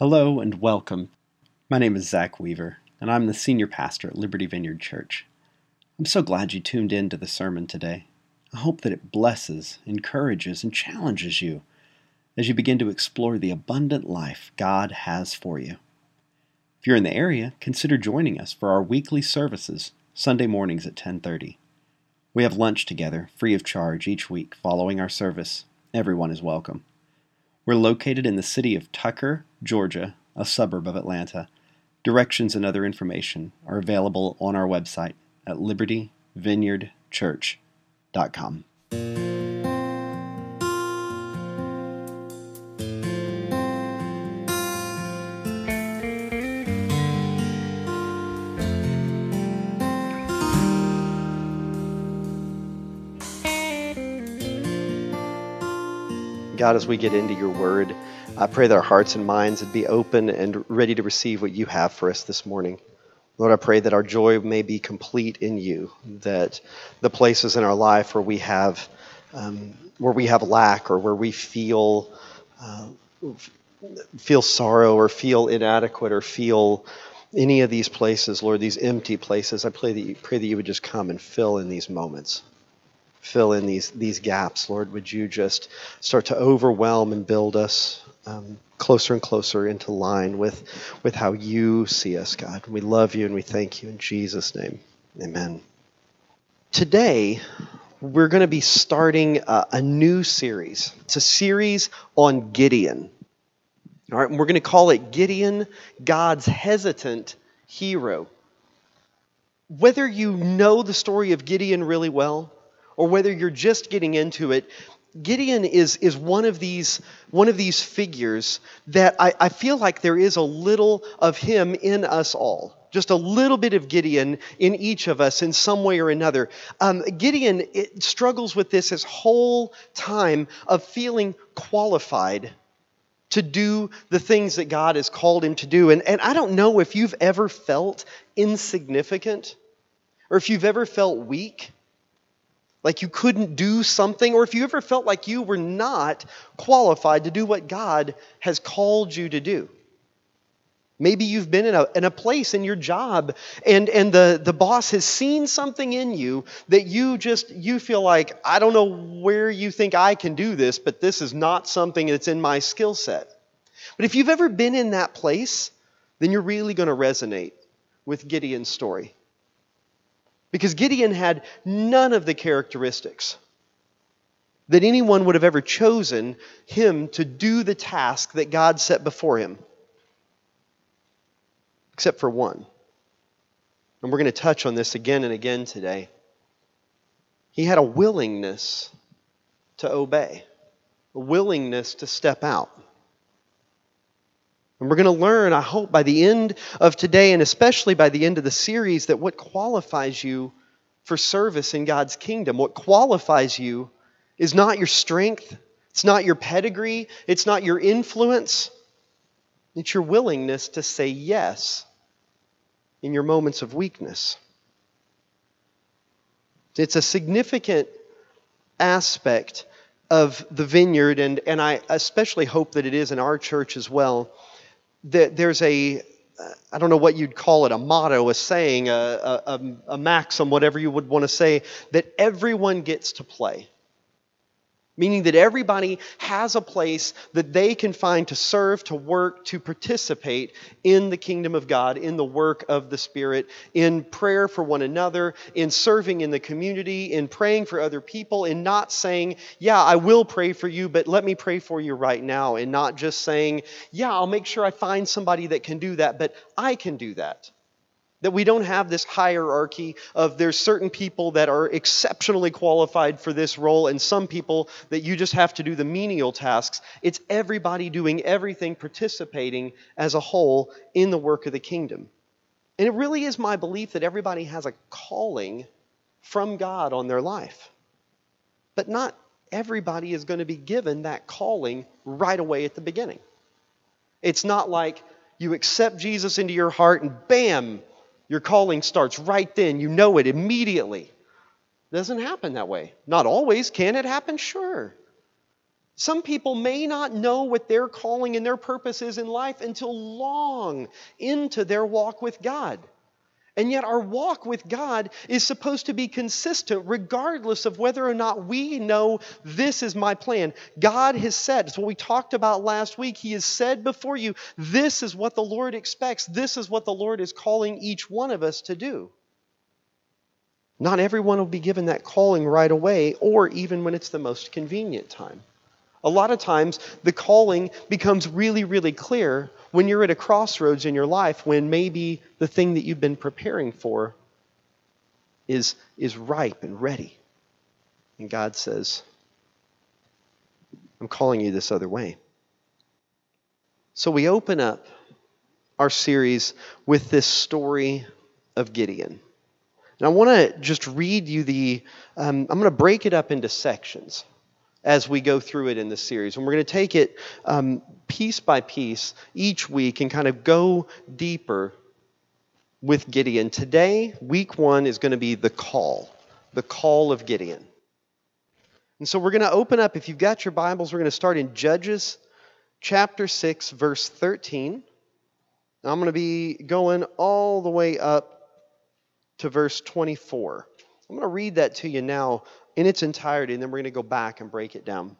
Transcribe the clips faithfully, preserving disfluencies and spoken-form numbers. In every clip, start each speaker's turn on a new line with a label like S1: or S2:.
S1: Hello and welcome. My name is Zach Weaver, and I'm the senior pastor at Liberty Vineyard Church. I'm so glad you tuned in to the sermon today. I hope that it blesses, encourages, and challenges you as you begin to explore the abundant life God has for you. If you're in the area, consider joining us for our weekly services, Sunday mornings at ten thirty. We have lunch together, free of charge, each week following our service. Everyone is welcome. We're located in the city of Tucker, Georgia, a suburb of Atlanta. Directions and other information are available on our website at liberty vineyard church dot com. God, as we get into your word, I pray that our hearts and minds would be open and ready to receive what you have for us this morning. Lord, I pray that our joy may be complete in you, that the places in our life where we have um, where we have lack or where we feel uh, feel sorrow or feel inadequate or feel any of these places, Lord, these empty places, I pray that you, pray that you would just come and fill in these moments. Fill in these these gaps, Lord. Would you just start to overwhelm and build us um, closer and closer into line with, with how you see us, God. We love you and we thank you in Jesus' name. Amen. Today, we're going to be starting a, a new series. It's a series on Gideon. All right, and we're going to call it Gideon, God's Hesitant Hero. Whether you know the story of Gideon really well, or whether you're just getting into it, Gideon is is one of these one of these figures that I, I feel like there is a little of him in us all. Just a little bit of Gideon in each of us in some way or another. Um, Gideon it struggles with this his whole time of feeling qualified to do the things that God has called him to do. And, and I don't know if you've ever felt insignificant or if you've ever felt weak, like you couldn't do something, or if you ever felt like you were not qualified to do what God has called you to do. Maybe you've been in a in a place in your job and, and the, the boss has seen something in you that you just, you feel like, I don't know where you think I can do this, but this is not something that's in my skill set. But if you've ever been in that place, then you're really going to resonate with Gideon's story. Because Gideon had none of the characteristics that anyone would have ever chosen him to do the task that God set before him. Except for one. And we're going to touch on this again and again today. He had a willingness to obey. A willingness to step out. And we're going to learn, I hope, by the end of today, and especially by the end of the series, that what qualifies you for service in God's kingdom, what qualifies you is not your strength, it's not your pedigree, it's not your influence, it's your willingness to say yes in your moments of weakness. It's a significant aspect of the vineyard, and, and I especially hope that it is in our church as well. That there's a, I don't know what you'd call it, a motto, a saying, a, a, a maxim, whatever you would want to say, that everyone gets to play. Meaning that everybody has a place that they can find to serve, to work, to participate in the kingdom of God, in the work of the Spirit, in prayer for one another, in serving in the community, in praying for other people, in not saying, yeah, I will pray for you, but let me pray for you right now, and not just saying, yeah, I'll make sure I find somebody that can do that, but I can do that. That we don't have this hierarchy of there's certain people that are exceptionally qualified for this role and some people that you just have to do the menial tasks. It's everybody doing everything, participating as a whole in the work of the kingdom. And it really is my belief that everybody has a calling from God on their life. But not everybody is going to be given that calling right away at the beginning. It's not like you accept Jesus into your heart and bam, your calling starts right then. You know it immediately. It doesn't happen that way. Not always. Can it happen? Sure. Some people may not know what their calling and their purpose is in life until long into their walk with God. And yet our walk with God is supposed to be consistent regardless of whether or not we know this is my plan. God has said, it's what we talked about last week, He has said before you, this is what the Lord expects. This is what the Lord is calling each one of us to do. Not everyone will be given that calling right away or even when it's the most convenient time. A lot of times, the calling becomes really, really clear when you're at a crossroads in your life, when maybe the thing that you've been preparing for is, is ripe and ready. And God says, I'm calling you this other way. So we open up our series with this story of Gideon. And I want to just read you the, um, I'm going to break it up into sections as we go through it in the series. And we're going to take it um, piece by piece each week and kind of go deeper with Gideon. Today, week one is going to be the call, the call of Gideon. And so we're going to open up, if you've got your Bibles, we're going to start in Judges chapter six, verse thirteen. I'm going to be going all the way up to verse twenty-four. I'm going to read that to you now in its entirety, and then we're going to go back and break it down.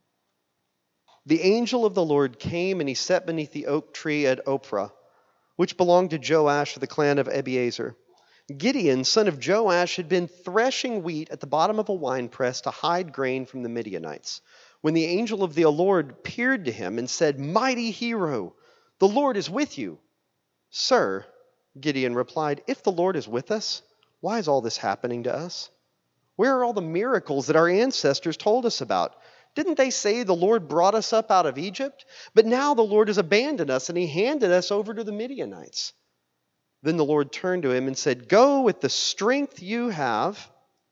S1: The angel of the Lord came, and he sat beneath the oak tree at Ophrah, which belonged to Joash of the clan of Abiezer. Gideon, son of Joash, had been threshing wheat at the bottom of a winepress to hide grain from the Midianites, when the angel of the Lord appeared to him and said, "Mighty hero, the Lord is with you." "Sir," Gideon replied, "if the Lord is with us, why is all this happening to us? Where are all the miracles that our ancestors told us about? Didn't they say the Lord brought us up out of Egypt? But now the Lord has abandoned us, and He handed us over to the Midianites." Then the Lord turned to him and said, "Go with the strength you have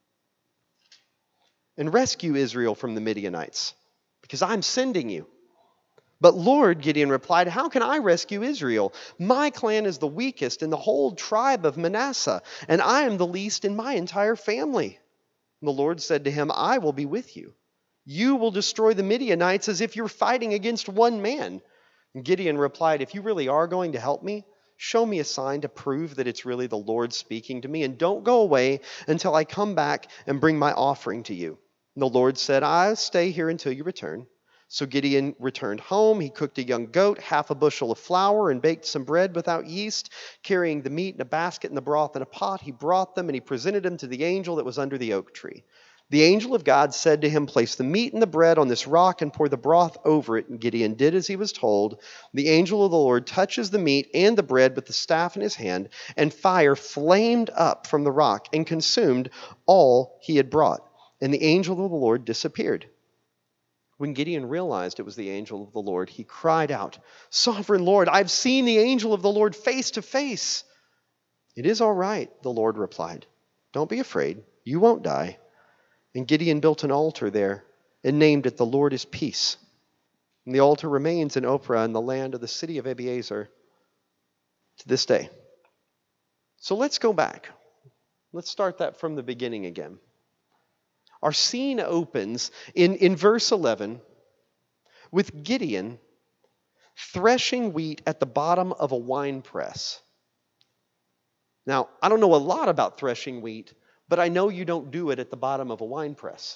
S1: and rescue Israel from the Midianites, because I'm sending you." "But Lord," Gideon replied, "how can I rescue Israel? My clan is the weakest in the whole tribe of Manasseh, and I am the least in my entire family." And the Lord said to him, "I will be with you. You will destroy the Midianites as if you're fighting against one man." And Gideon replied, "If you really are going to help me, show me a sign to prove that it's really the Lord speaking to me, and don't go away until I come back and bring my offering to you." And the Lord said, "I'll stay here until you return." So Gideon returned home. He cooked a young goat, half a bushel of flour, and baked some bread without yeast. Carrying the meat in a basket and the broth in a pot, he brought them, and he presented them to the angel that was under the oak tree. The angel of God said to him, "Place the meat and the bread on this rock and pour the broth over it." And Gideon did as he was told. The angel of the Lord touches the meat and the bread with the staff in his hand, and fire flamed up from the rock and consumed all he had brought. And the angel of the Lord disappeared. When Gideon realized it was the angel of the Lord, he cried out, "Sovereign Lord, I've seen the angel of the Lord face to face." "It is all right," the Lord replied. "Don't be afraid. You won't die." And Gideon built an altar there and named it "The Lord is Peace." And the altar remains in Ophrah in the land of the city of Abiezer to this day. So let's go back. Let's start that from the beginning again. Our scene opens in, in verse eleven with Gideon threshing wheat at the bottom of a wine press. Now, I don't know a lot about threshing wheat, but I know you don't do it at the bottom of a wine press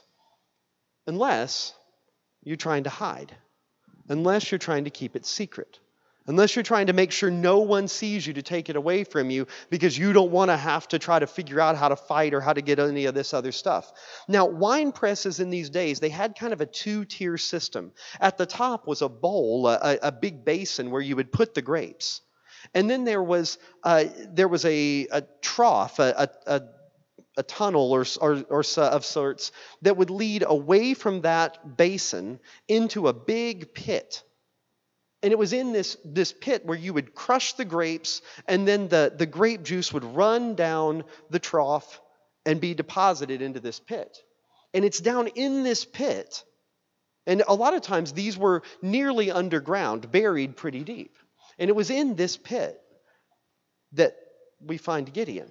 S1: unless you're trying to hide, unless you're trying to keep it secret, unless you're trying to make sure no one sees you to take it away from you because you don't want to have to try to figure out how to fight or how to get any of this other stuff. Now, wine presses in these days, they had kind of a two-tier system. At the top was a bowl, a, a big basin where you would put the grapes. And then there was uh, there was a, a trough, a, a, a tunnel or, or, or of sorts that would lead away from that basin into a big pit. And it was in this, this pit where you would crush the grapes, and then the, the grape juice would run down the trough and be deposited into this pit. And it's down in this pit, and a lot of times these were nearly underground, buried pretty deep. And it was in this pit that we find Gideon.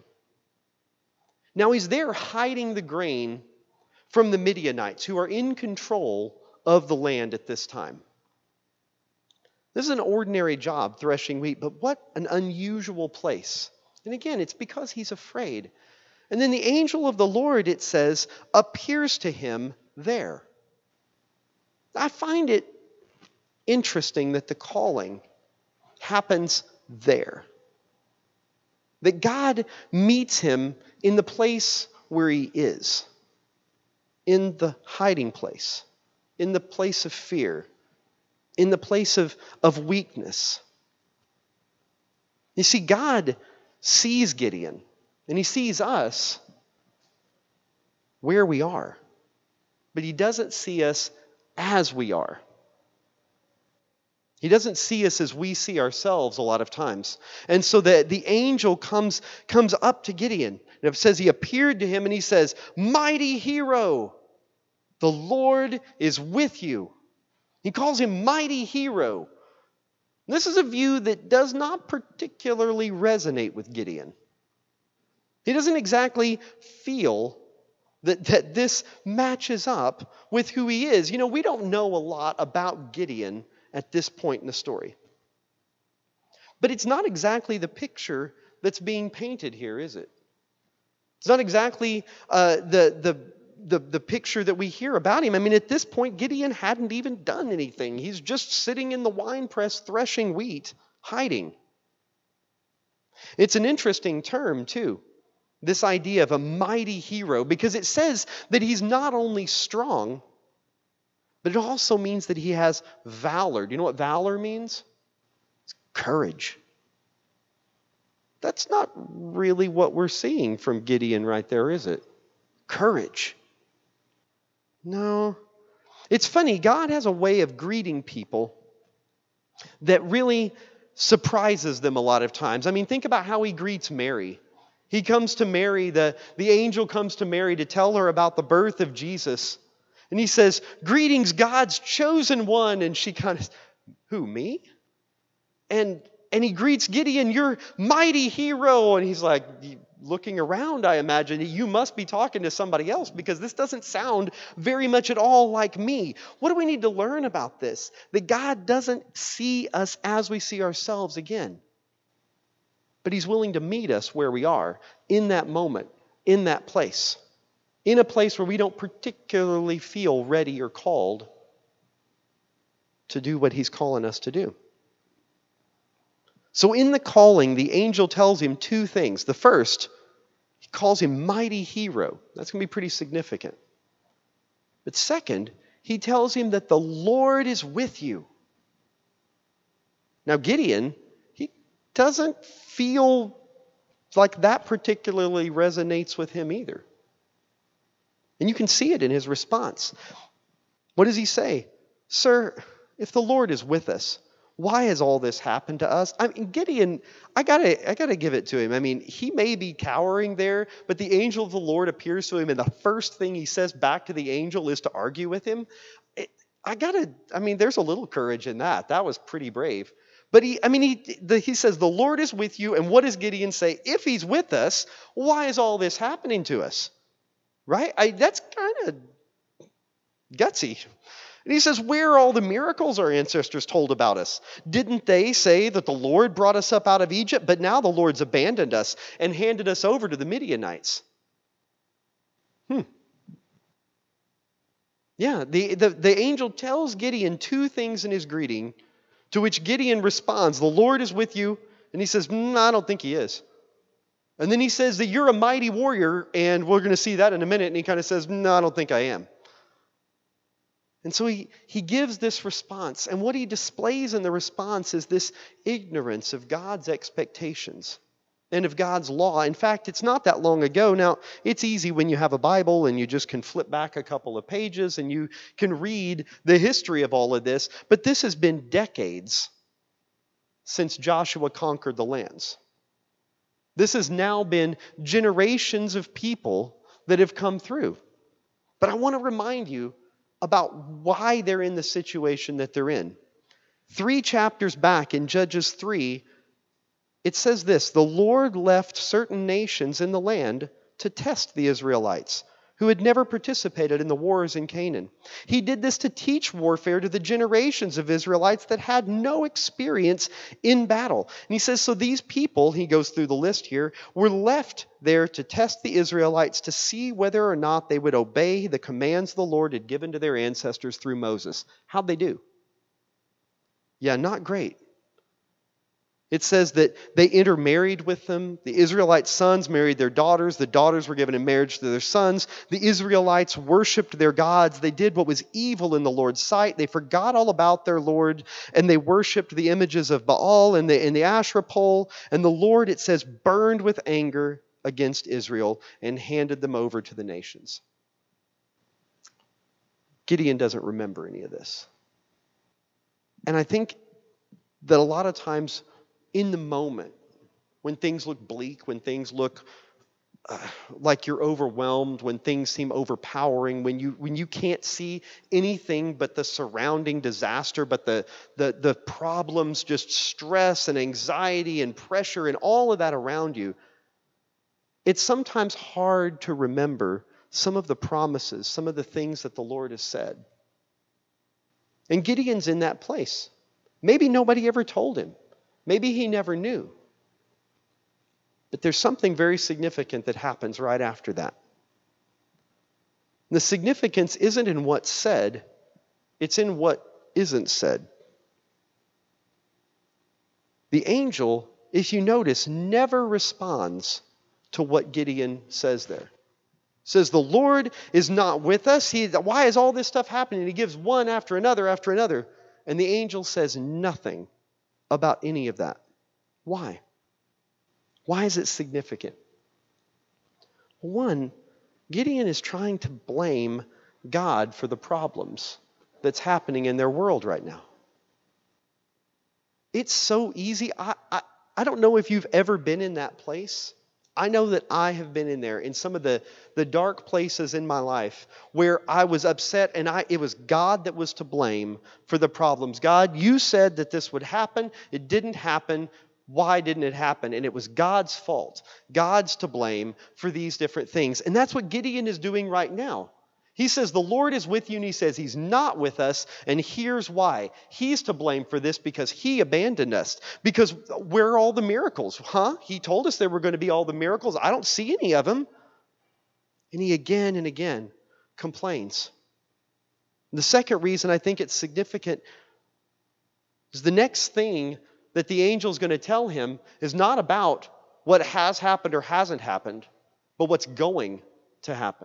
S1: Now he's there hiding the grain from the Midianites, who are in control of the land at this time. This is an ordinary job, threshing wheat, but what an unusual place. And again, it's because he's afraid. And then the angel of the Lord, it says, appears to him there. I find it interesting that the calling happens there. That God meets him in the place where he is, in the hiding place, in the place of fear, in the place of, of weakness. You see, God sees Gideon, and he sees us where we are, but he doesn't see us as we are. He doesn't see us as we see ourselves a lot of times. And so the, the angel comes, comes up to Gideon. And it says he appeared to him and he says, "Mighty hero, the Lord is with you." He calls him mighty hero. This is a view that does not particularly resonate with Gideon. He doesn't exactly feel that, that this matches up with who he is. You know, we don't know a lot about Gideon at this point in the story. But it's not exactly the picture that's being painted here, is it? It's not exactly uh, the, the, the, the picture that we hear about him. I mean, at this point, Gideon hadn't even done anything. He's just sitting in the winepress threshing wheat, hiding. It's an interesting term, too, this idea of a mighty hero, because it says that he's not only strong, but it also means that he has valor. Do you know what valor means? It's courage. That's not really what we're seeing from Gideon right there, is it? Courage. No. It's funny, God has a way of greeting people that really surprises them a lot of times. I mean, think about how he greets Mary. He comes to Mary, the, the angel comes to Mary to tell her about the birth of Jesus. And he says, "Greetings, God's chosen one." And she kind of, "Who, me?" And and he greets Gideon, "You're mighty hero." And he's like, looking around, I imagine, "You must be talking to somebody else because this doesn't sound very much at all like me." What do we need to learn about this? That God doesn't see us as we see ourselves again. But he's willing to meet us where we are, in that moment, in that place. In a place where we don't particularly feel ready or called to do what he's calling us to do. So in the calling, the angel tells him two things. The first, he calls him mighty hero. That's going to be pretty significant. But second, he tells him that the Lord is with you. Now Gideon, he doesn't feel like that particularly resonates with him either. And you can see it in his response. What does he say? "Sir, if the Lord is with us, why has all this happened to us?" I mean, Gideon, I gotta, I gotta give it to him. I mean, he may be cowering there, but the angel of the Lord appears to him, and the first thing he says back to the angel is to argue with him. It, I gotta, I mean, there's a little courage in that. That was pretty brave. But he, I mean, he, the, he says, "The Lord is with you." And what does Gideon say? If he's with us, why is all this happening to us? Right? I, that's kind of gutsy. And he says, "Where are all the miracles our ancestors told about us? Didn't they say that the Lord brought us up out of Egypt? But now the Lord's abandoned us and handed us over to the Midianites." Hmm. Yeah, the, the, the angel tells Gideon two things in his greeting, to which Gideon responds, "The Lord is with you." And he says, mm, "I don't think he is." And then he says that "You're a mighty warrior," and we're going to see that in a minute. And he kind of says, "No, I don't think I am." And so he, he gives this response. And what he displays in the response is this ignorance of God's expectations and of God's law. In fact, it's not that long ago. Now, it's easy when you have a Bible and you just can flip back a couple of pages and you can read the history of all of this. But this has been decades since Joshua conquered the lands. This has now been generations of people that have come through. But I want to remind you about why they're in the situation that they're in. Three chapters back in Judges three, it says this: "The Lord left certain nations in the land to test the Israelites, who had never participated in the wars in Canaan. He did this to teach warfare to the generations of Israelites that had no experience in battle. And he says, so these people, he goes through the list here, were left there to test the Israelites to see whether or not they would obey the commands the Lord had given to their ancestors through Moses. How'd they do? Yeah, not great. It says that they intermarried with them. The Israelite sons married their daughters. The daughters were given in marriage to their sons. The Israelites worshipped their gods. They did what was evil in the Lord's sight. They forgot all about their Lord, and they worshipped the images of Baal and the, and the Asherah pole. And the Lord, it says, burned with anger against Israel and handed them over to the nations. Gideon doesn't remember any of this. And I think that a lot of times in the moment, when things look bleak, when things look uh, like you're overwhelmed, when things seem overpowering, when you when you can't see anything but the surrounding disaster, but the, the, the problems, just stress and anxiety and pressure and all of that around you, it's sometimes hard to remember some of the promises, some of the things that the Lord has said. And Gideon's in that place. Maybe nobody ever told him. Maybe he never knew. But there's something very significant that happens right after that. The significance isn't in what's said, it's in what isn't said. The angel, if you notice, never responds to what Gideon says there. Says the Lord is not with us. He, why is all this stuff happening? He gives one after another after another. And the angel says nothing about any of that. Why? Why is it significant? One, Gideon is trying to blame God for the problems that's happening in their world right now. It's so easy. I, I, I don't know if you've ever been in that place. I know that I have been in there, in some of the, the dark places in my life where I was upset and I it was God that was to blame for the problems. God, you said that this would happen. It didn't happen. Why didn't it happen? And it was God's fault. God's to blame for these different things. And that's what Gideon is doing right now. He says the Lord is with you, and he says he's not with us, and here's why. He's to blame for this because he abandoned us. Because where are all the miracles? Huh? He told us there were going to be all the miracles. I don't see any of them. And he again and again complains. The second reason I think it's significant is the next thing that the angel is going to tell him is not about what has happened or hasn't happened, but what's going to happen.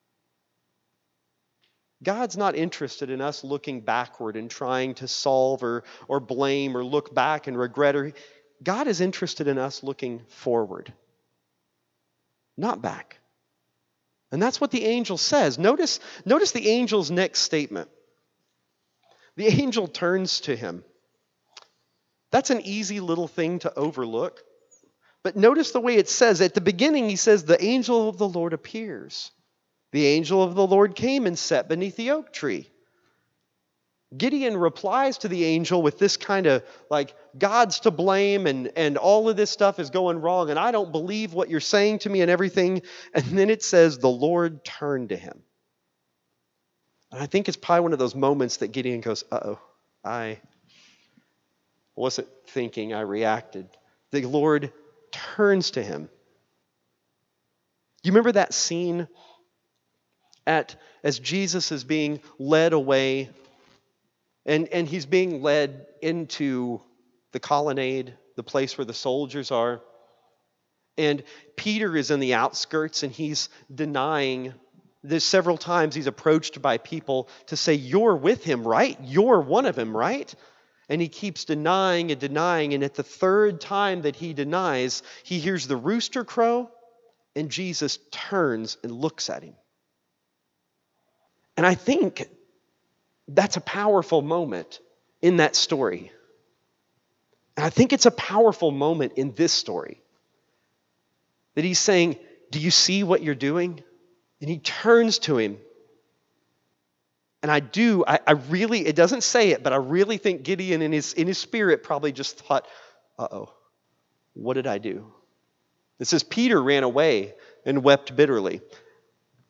S1: God's not interested in us looking backward and trying to solve or, or blame or look back and regret. Or, God is interested in us looking forward, not back. And that's what the angel says. Notice, notice the angel's next statement. The angel turns to him. That's an easy little thing to overlook. But notice the way it says. At the beginning, he says, the angel of the Lord appears. The angel of the Lord came and sat beneath the oak tree. Gideon replies to the angel with this kind of like, God's to blame and, and all of this stuff is going wrong and I don't believe what you're saying to me and everything. And then it says the Lord turned to him. And I think it's probably one of those moments that Gideon goes, uh-oh, I wasn't thinking, I reacted. The Lord turns to him. You remember that scene At as Jesus is being led away, and, and he's being led into the colonnade, the place where the soldiers are. And Peter is in the outskirts, and he's denying. There's several times he's approached by people to say, you're with him, right? You're one of him, right? And he keeps denying and denying. And at the third time that he denies, he hears the rooster crow, and Jesus turns and looks at him. And I think that's a powerful moment in that story. And I think it's a powerful moment in this story. That he's saying, do you see what you're doing? And he turns to him. And I do, I, I really, it doesn't say it, but I really think Gideon in his, in his spirit probably just thought, uh-oh, what did I do? It says Peter ran away and wept bitterly.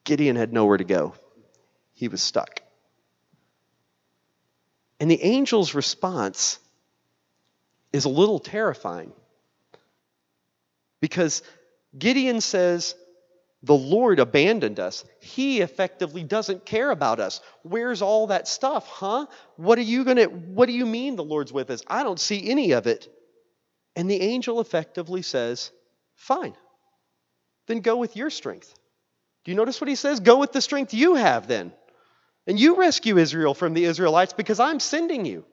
S1: Gideon had nowhere to go. He was stuck. And the angel's response is a little terrifying. Because Gideon says, the Lord abandoned us. He effectively doesn't care about us. Where's all that stuff, huh? What are you gonna, what do you mean the Lord's with us? I don't see any of it. And the angel effectively says, fine, then go with your strength. Do you notice what he says? Go with the strength you have then. And you rescue Israel from the Israelites because I'm sending you.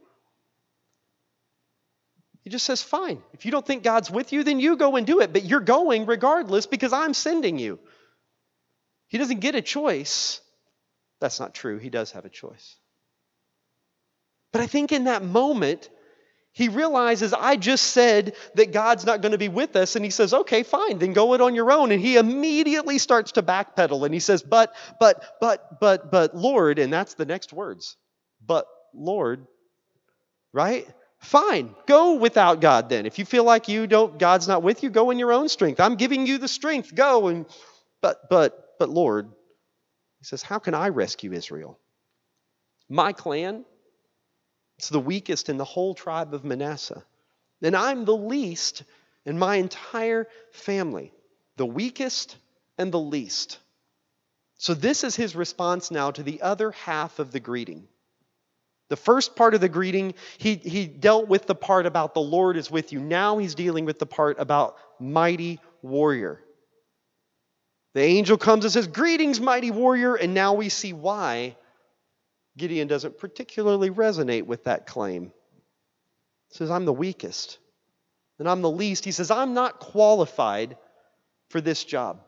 S1: He just says, fine. If you don't think God's with you, then you go and do it. But you're going regardless because I'm sending you. He doesn't get a choice. That's not true. He does have a choice. But I think in that moment, he realizes, I just said that God's not going to be with us. And he says, okay, fine, then go it on your own. And he immediately starts to backpedal. And he says, but, but, but, but, but, Lord, and that's the next words. But, Lord, right? Fine, go without God then. If you feel like you don't, God's not with you, go in your own strength. I'm giving you the strength, go. And but, but, but, Lord, he says, how can I rescue Israel? My clan, it's the weakest in the whole tribe of Manasseh. And I'm the least in my entire family. The weakest and the least. So this is his response now to the other half of the greeting. The first part of the greeting, he, he dealt with the part about the Lord is with you. Now he's dealing with the part about mighty warrior. The angel comes and says, greetings, mighty warrior. And now we see why Gideon doesn't particularly resonate with that claim. He says, I'm the weakest. And I'm the least. He says, I'm not qualified for this job.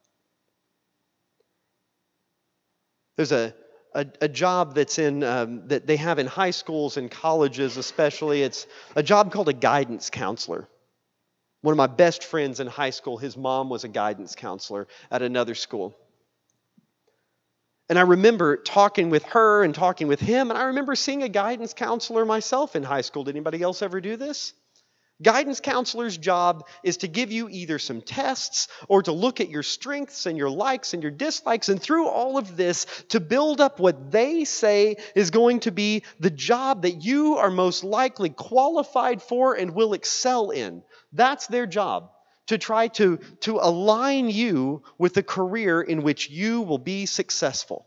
S1: There's a A, a job that's in um, that they have in high schools and colleges especially. It's a job called a guidance counselor. One of my best friends in high school, his mom was a guidance counselor at another school. And I remember talking with her and talking with him, and I remember seeing a guidance counselor myself in high school. Did anybody else ever do this? Guidance counselor's job is to give you either some tests or to look at your strengths and your likes and your dislikes, and through all of this to build up what they say is going to be the job that you are most likely qualified for and will excel in. That's their job, to try to, to align you with a career in which you will be successful.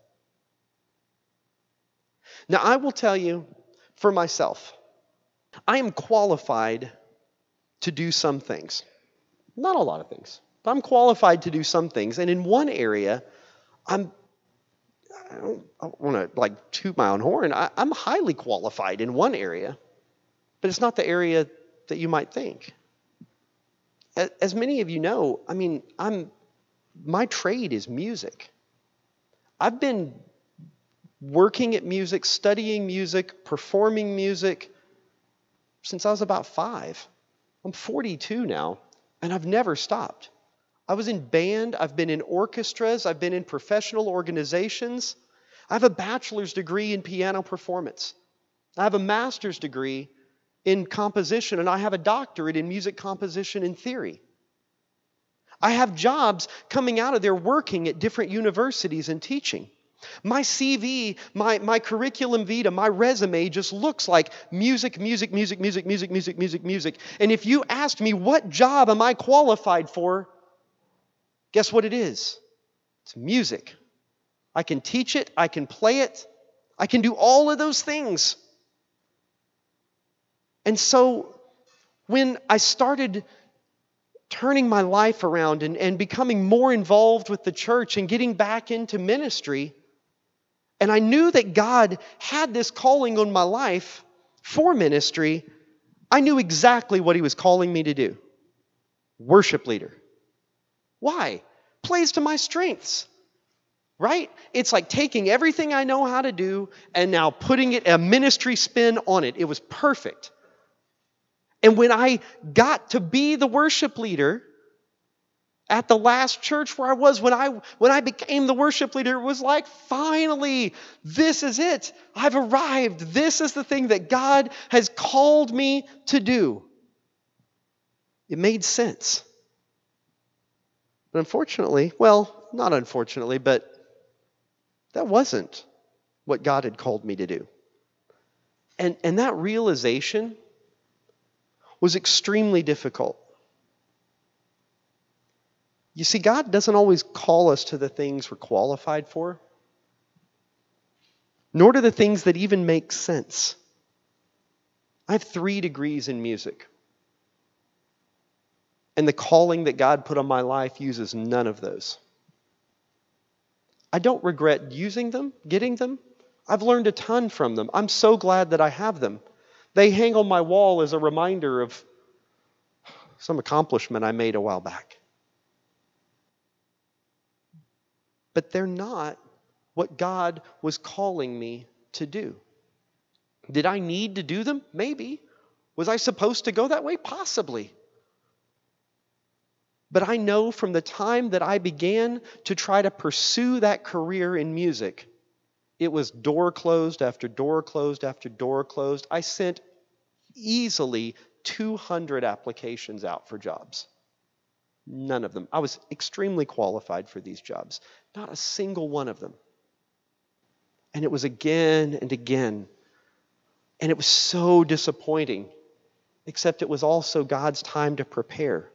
S1: Now, I will tell you for myself, I am qualified to do some things. Not a lot of things, but I'm qualified to do some things. And in one area, I'm, I don't, I don't want to like toot my own horn. I, I'm highly qualified in one area, but it's not the area that you might think. As, as many of you know, I mean, I'm, my trade is music. I've been working at music, studying music, performing music since I was about five. I'm forty-two now, and I've never stopped. I was in band, I've been in orchestras, I've been in professional organizations. I have a bachelor's degree in piano performance. I have a master's degree in composition, and I have a doctorate in music composition and theory. I have jobs coming out of there working at different universities and teaching. My C V, my, my curriculum vitae, my resume just looks like music, music, music, music, music, music, music, music. And if you asked me what job am I qualified for, guess what it is? It's music. I can teach it, I can play it, I can do all of those things. And so when I started turning my life around and, and becoming more involved with the church and getting back into ministry, and I knew that God had this calling on my life for ministry, I knew exactly what He was calling me to do. Worship leader. Why? Plays to my strengths. Right? It's like taking everything I know how to do and now putting it a ministry spin on it. It was perfect. And when I got to be the worship leader at the last church where I was, when I when I became the worship leader, it was like, finally, this is it. I've arrived. This is the thing that God has called me to do. It made sense. But unfortunately, well, not unfortunately, but that wasn't what God had called me to do. And, and that realization was extremely difficult. You see, God doesn't always call us to the things we're qualified for, nor to the things that even make sense. I have three degrees in music. And the calling that God put on my life uses none of those. I don't regret using them, getting them. I've learned a ton from them. I'm so glad that I have them. They hang on my wall as a reminder of some accomplishment I made a while back. But they're not what God was calling me to do. Did I need to do them? Maybe. Was I supposed to go that way? Possibly. But I know from the time that I began to try to pursue that career in music, it was door closed after door closed after door closed. I sent easily two hundred applications out for jobs. None of them. I was extremely qualified for these jobs. Not a single one of them. And it was again and again. And it was so disappointing. Except it was also God's time to prepare.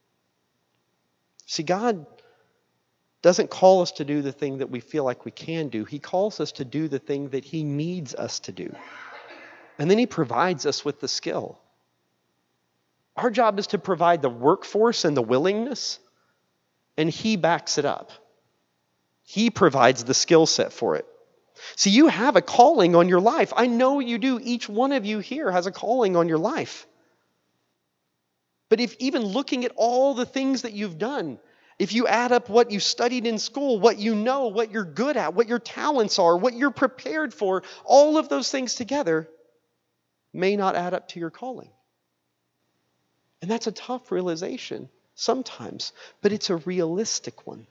S1: See, God doesn't call us to do the thing that we feel like we can do. He calls us to do the thing that He needs us to do. And then He provides us with the skill. Our job is to provide the workforce and the willingness, and He backs it up. He provides the skill set for it. See, you have a calling on your life. I know you do. Each one of you here has a calling on your life. But if even looking at all the things that you've done, if you add up what you studied in school, what you know, what you're good at, what your talents are, what you're prepared for, all of those things together may not add up to your calling. And that's a tough realization sometimes, but it's a realistic one.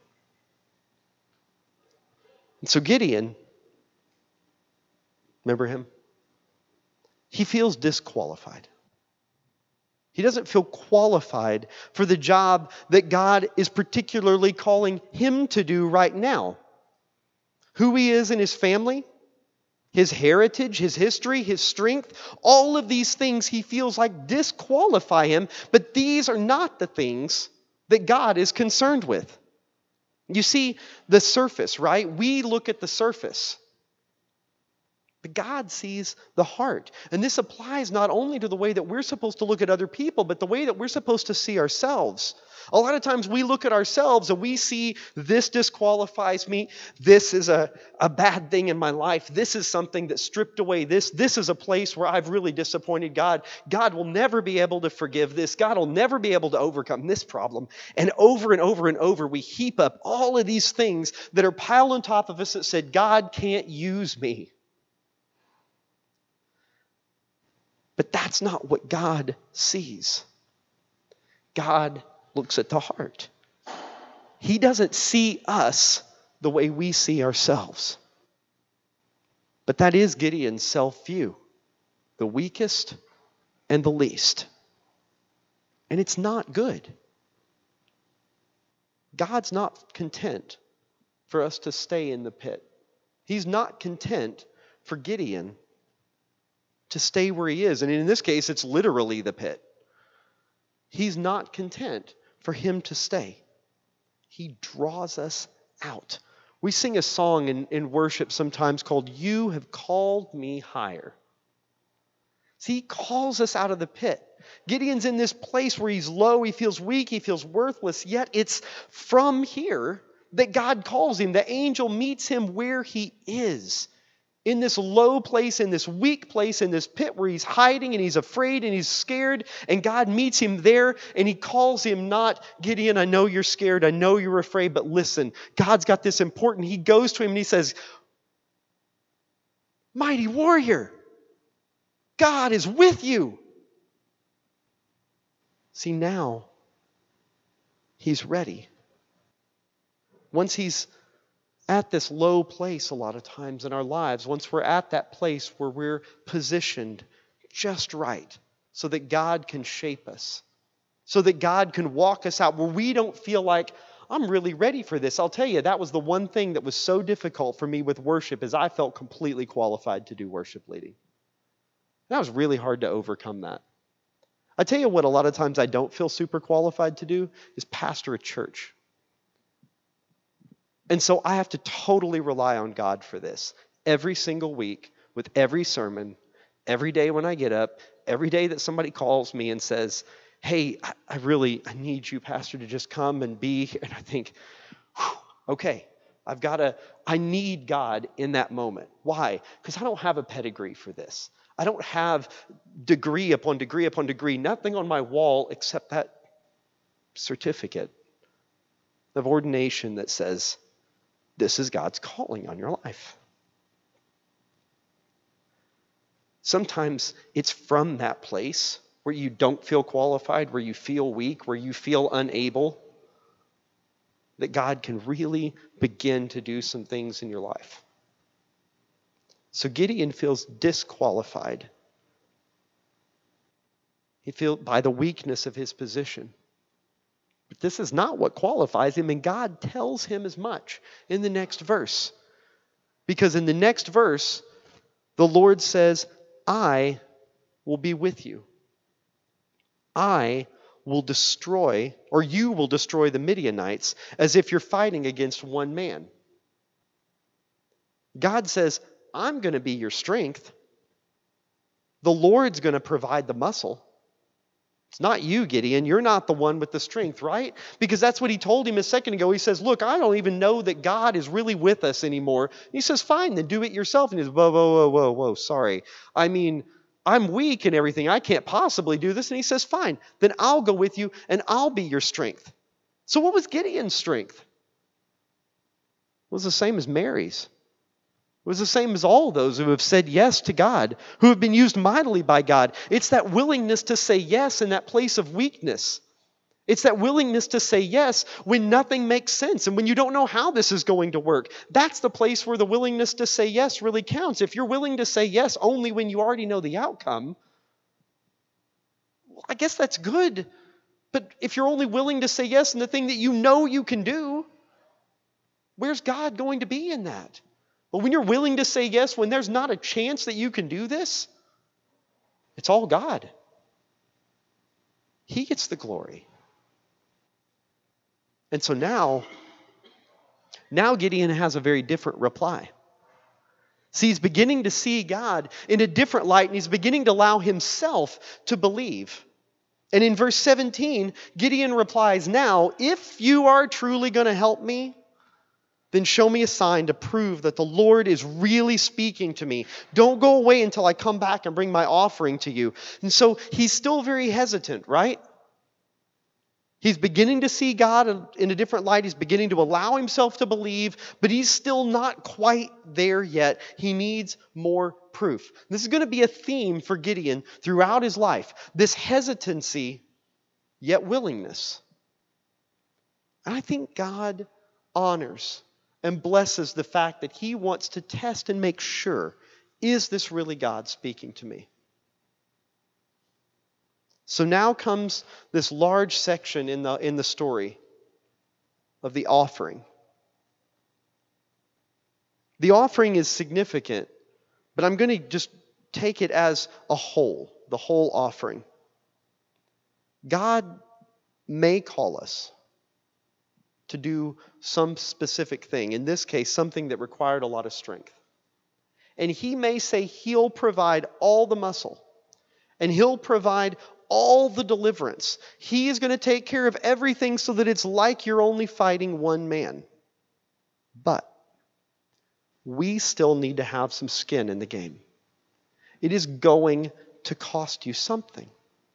S1: And so Gideon, remember him? He feels disqualified. He doesn't feel qualified for the job that God is particularly calling him to do right now. Who he is in his family, his heritage, his history, his strength, all of these things he feels like disqualify him, but these are not the things that God is concerned with. You see, the surface, right? We look at the surface. But God sees the heart. And this applies not only to the way that we're supposed to look at other people, but the way that we're supposed to see ourselves. A lot of times we look at ourselves and we see this disqualifies me. This is a, a bad thing in my life. This is something that stripped away this. This is a place where I've really disappointed God. God will never be able to forgive this. God will never be able to overcome this problem. And over and over and over, we heap up all of these things that are piled on top of us that said, God can't use me. But that's not what God sees. God looks at the heart. He doesn't see us the way we see ourselves. But that is Gideon's self-view, the weakest and the least. And it's not good. God's not content for us to stay in the pit. He's not content for Gideon to stay where he is. And in this case, it's literally the pit. He's not content for him to stay. He draws us out. We sing a song in, in worship sometimes called, "You Have Called Me Higher." See, he calls us out of the pit. Gideon's in this place where he's low, he feels weak, he feels worthless, yet it's from here that God calls him. The angel meets him where he is. In this low place, in this weak place, in this pit where he's hiding and he's afraid and he's scared, and God meets him there and he calls him not, "Gideon, I know you're scared, I know you're afraid, but listen, God's got this important." He goes to him and he says, "Mighty warrior, God is with you." See, now he's ready. Once he's at this low place a lot of times in our lives, once we're at that place where we're positioned just right so that God can shape us, so that God can walk us out, where we don't feel like I'm really ready for this. I'll tell you, that was the one thing that was so difficult for me with worship is I felt completely qualified to do worship leading. That was really hard to overcome that. I tell you what, a lot of times I don't feel super qualified to do is pastor a church. And so I have to totally rely on God for this. Every single week, with every sermon, every day when I get up, every day that somebody calls me and says, hey, I, I really, I need you, Pastor, to just come and be here. And I think, okay, I've got to, I need God in that moment. Why? Because I don't have a pedigree for this. I don't have degree upon degree upon degree, nothing on my wall except that certificate of ordination that says, this is God's calling on your life. Sometimes it's from that place where you don't feel qualified, where you feel weak, where you feel unable, that God can really begin to do some things in your life. So Gideon feels disqualified. He feels by the weakness of his position. But this is not what qualifies him, and God tells him as much in the next verse. Because in the next verse, the Lord says, I will be with you. I will destroy, or you will destroy the Midianites as if you're fighting against one man. God says, I'm going to be your strength. The Lord's going to provide the muscle. It's not you, Gideon. You're not the one with the strength, right? Because that's what he told him a second ago. He says, look, I don't even know that God is really with us anymore. He says, fine, then do it yourself. And he says, whoa, whoa, whoa, whoa, whoa, sorry. I mean, I'm weak and everything. I can't possibly do this. And he says, fine, then I'll go with you and I'll be your strength. So what was Gideon's strength? It was the same as Mary's. It was the same as all those who have said yes to God, who have been used mightily by God. It's that willingness to say yes in that place of weakness. It's that willingness to say yes when nothing makes sense and when you don't know how this is going to work. That's the place where the willingness to say yes really counts. If you're willing to say yes only when you already know the outcome, well, I guess that's good. But if you're only willing to say yes in the thing that you know you can do, where's God going to be in that? But when you're willing to say yes, when there's not a chance that you can do this, it's all God. He gets the glory. And so now, now Gideon has a very different reply. See, he's beginning to see God in a different light, and he's beginning to allow himself to believe. And in verse seventeen, Gideon replies, now, if you are truly going to help me, then show me a sign to prove that the Lord is really speaking to me. Don't go away until I come back and bring my offering to you. And so he's still very hesitant, right? He's beginning to see God in a different light. He's beginning to allow himself to believe, but he's still not quite there yet. He needs more proof. This is going to be a theme for Gideon throughout his life. This hesitancy, yet willingness. And I think God honors and blesses the fact that he wants to test and make sure, is this really God speaking to me? So now comes this large section in the, in the story of the offering. The offering is significant, but I'm going to just take it as a whole, the whole offering. God may call us to do some specific thing. In this case, something that required a lot of strength. And he may say he'll provide all the muscle. And he'll provide all the deliverance. He is going to take care of everything so that it's like you're only fighting one man. But we still need to have some skin in the game. It is going to cost you something.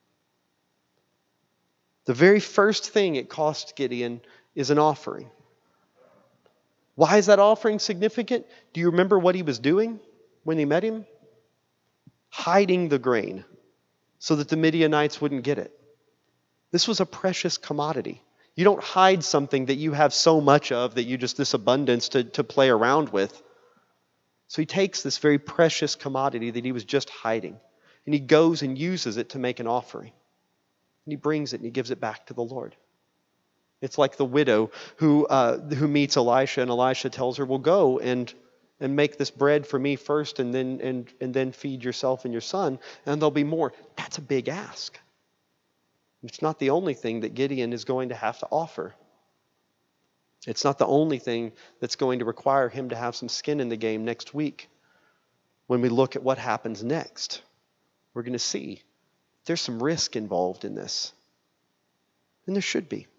S1: The very first thing it cost Gideon is an offering. Why is that offering significant? Do you remember what he was doing when he met him? Hiding the grain so that the Midianites wouldn't get it. This was a precious commodity. You don't hide something that you have so much of that you just this abundance to, to play around with. So he takes this very precious commodity that he was just hiding, and he goes and uses it to make an offering. And he brings it and he gives it back to the Lord. It's like the widow who uh, who meets Elisha, and Elisha tells her, well, go and and make this bread for me first, and then and and then feed yourself and your son, and there'll be more. That's a big ask. It's not the only thing that Gideon is going to have to offer. It's not the only thing that's going to require him to have some skin in the game next week. When we look at what happens next, we're going to see there's some risk involved in this. And there should be.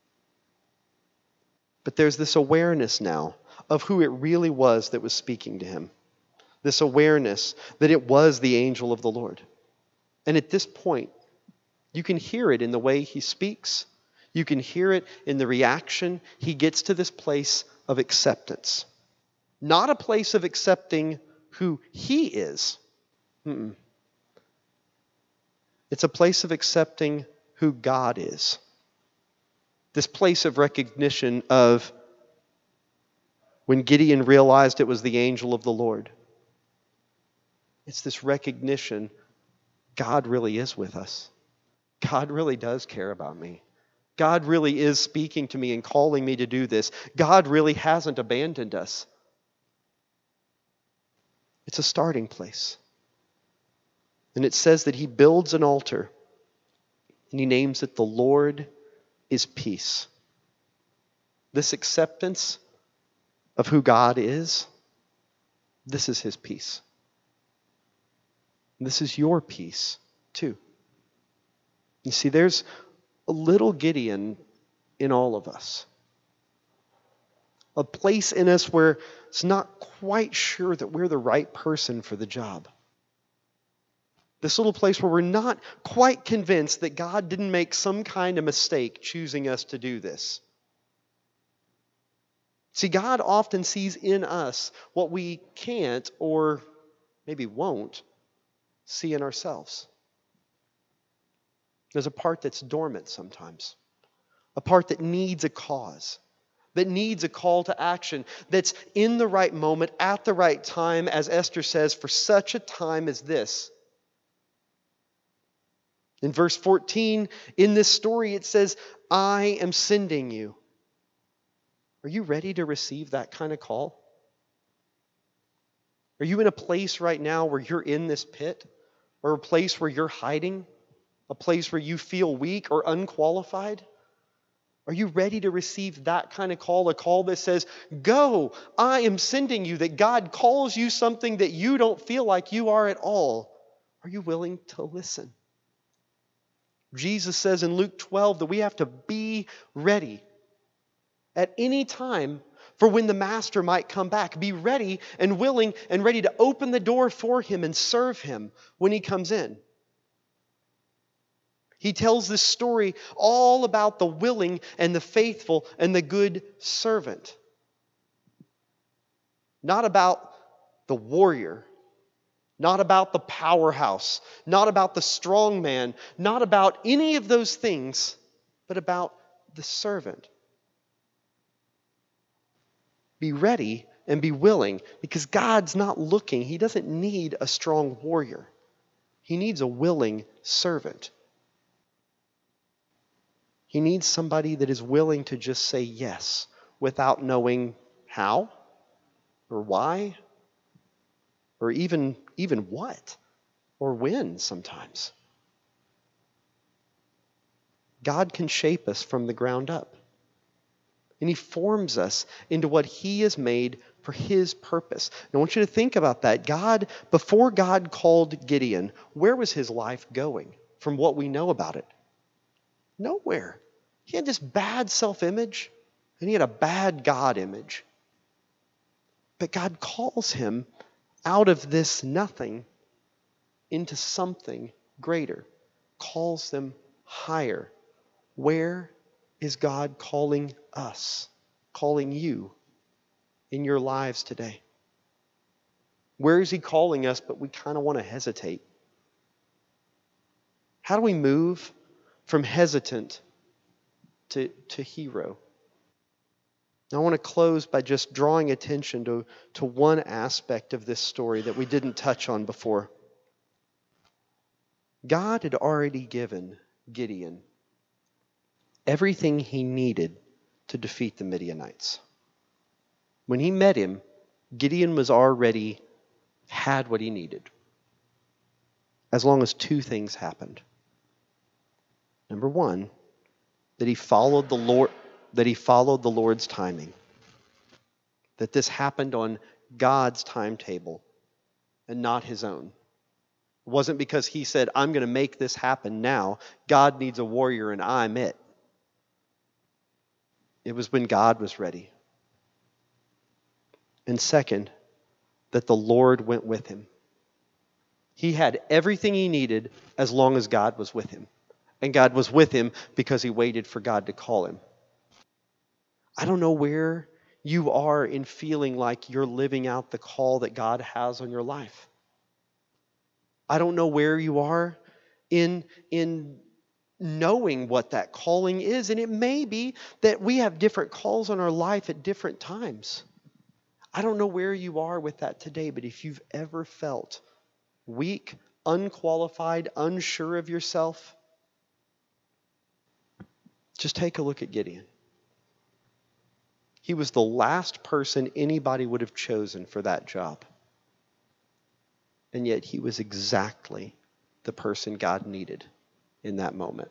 S1: But there's this awareness now of who it really was that was speaking to him. This awareness that it was the angel of the Lord. And at this point, you can hear it in the way he speaks. You can hear it in the reaction. He gets to this place of acceptance. Not a place of accepting who he is. Mm-mm. It's a place of accepting who God is. This place of recognition of when Gideon realized it was the angel of the Lord. It's this recognition God really is with us. God really does care about me. God really is speaking to me and calling me to do this. God really hasn't abandoned us. It's a starting place. And it says that he builds an altar and he names it the Lord is Peace. This acceptance of who God is, this is his peace. This is your peace too. You see, there's a little Gideon in all of us. A place in us where it's not quite sure that we're the right person for the job. This little place where we're not quite convinced that God didn't make some kind of mistake choosing us to do this. See, God often sees in us what we can't or maybe won't see in ourselves. There's a part that's dormant sometimes. A part that needs a cause. That needs a call to action. That's in the right moment, at the right time, as Esther says, for such a time as this. In verse fourteen, in this story, it says, I am sending you. Are you ready to receive that kind of call? Are you in a place right now where you're in this pit? Or a place where you're hiding? A place where you feel weak or unqualified? Are you ready to receive that kind of call? A call that says, go, I am sending you. That God calls you something that you don't feel like you are at all. Are you willing to listen? Jesus says in Luke twelve that we have to be ready at any time for when the master might come back. Be ready and willing and ready to open the door for him and serve him when he comes in. He tells this story all about the willing and the faithful and the good servant. Not about the warrior. Not about the powerhouse. Not about the strong man. Not about any of those things, but about the servant. Be ready and be willing, because God's not looking. He doesn't need a strong warrior. He needs a willing servant. He needs somebody that is willing to just say yes without knowing how or why or even, even what or when sometimes. God can shape us from the ground up. And he forms us into what he has made for his purpose. And I want you to think about that. God, before God called Gideon, where was his life going from what we know about it? Nowhere. He had this bad self-image and he had a bad God image. But God calls him out of this nothing into something greater. Calls them higher. Where is God calling us? Calling you in your lives today? Where is he calling us, but we kind of want to hesitate? How do we move from hesitant to, to hero? Now, I want to close by just drawing attention to, to one aspect of this story that we didn't touch on before. God had already given Gideon everything he needed to defeat the Midianites. When he met him, Gideon was already had what he needed, as long as two things happened. Number one, that he followed the Lord, that he followed the Lord's timing. That this happened on God's timetable and not his own. It wasn't because he said, I'm going to make this happen now. God needs a warrior and I'm it. It was when God was ready. And second, that the Lord went with him. He had everything he needed as long as God was with him. And God was with him because he waited for God to call him. I don't know where you are in feeling like you're living out the call that God has on your life. I don't know where you are in, in knowing what that calling is. And it may be that we have different calls on our life at different times. I don't know where you are with that today, but if you've ever felt weak, unqualified, unsure of yourself, just take a look at Gideon. He was the last person anybody would have chosen for that job. And yet he was exactly the person God needed in that moment.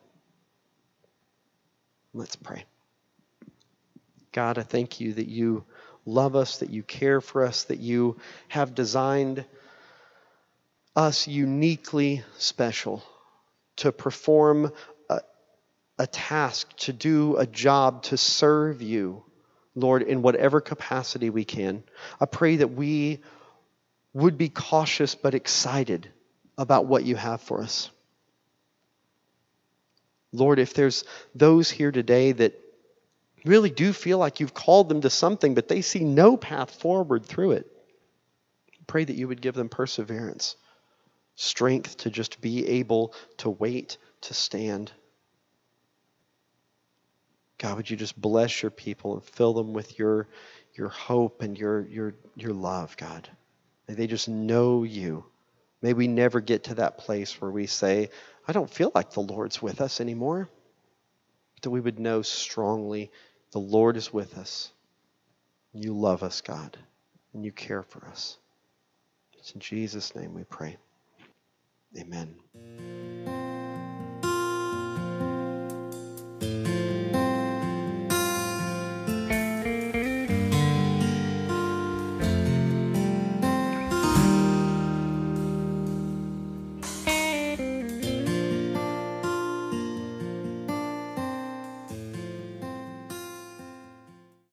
S1: Let's pray. God, I thank you that you love us, that you care for us, that you have designed us uniquely special to perform a, a task, to do a job, to serve you, Lord, in whatever capacity we can. I pray that we would be cautious but excited about what you have for us. Lord, if there's those here today that really do feel like you've called them to something, but they see no path forward through it, pray that you would give them perseverance, strength to just be able to wait, to stand. God, would you just bless your people and fill them with your, your hope and your, your, your love, God. May they just know you. May we never get to that place where we say, I don't feel like the Lord's with us anymore. But that we would know strongly the Lord is with us. You love us, God, and you care for us. It's in Jesus' name we pray. Amen.